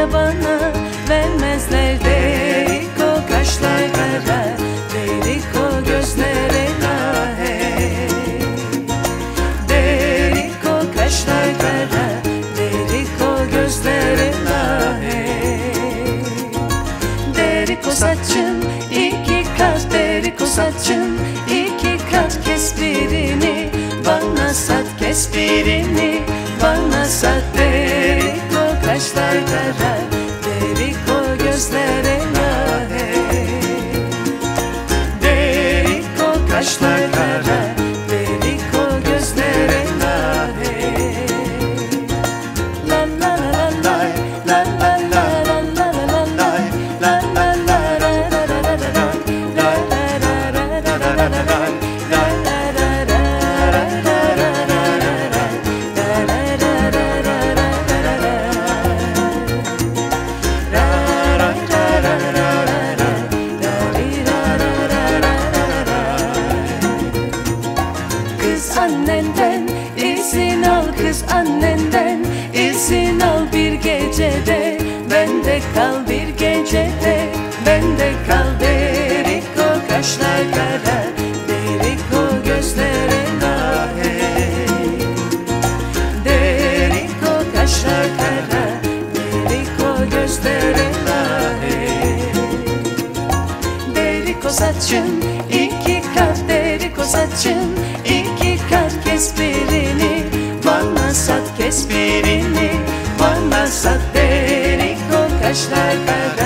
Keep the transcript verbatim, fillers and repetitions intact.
da bana vermezler. Derik o kaşlar kara, derik o gözlere la hey. Derik o kaşlar kara, derik o gözlere la hey. Derik o saçın iki kat, derik o saçın iki kat. Kes birini bana sat, kes birini bana sat. Derik o kaşlar kara, derik o gözlere la hey. Derik o kaşlar kara, derik o gözlere la hey. La la la la la la la la la la la la la la annenden izin al, kız annenden izin al. Bir gecede bende kal, bir gecede bende kal. Derik o kaşlar kara, derik o gözlere la hey. Derik o kaşlar kara, derik o gözlere la hey. Derik o saçın iki kat, derik o saçın iki kat. Kes birini bana sat, kes birini bana sat. Derik o kaşlar kara,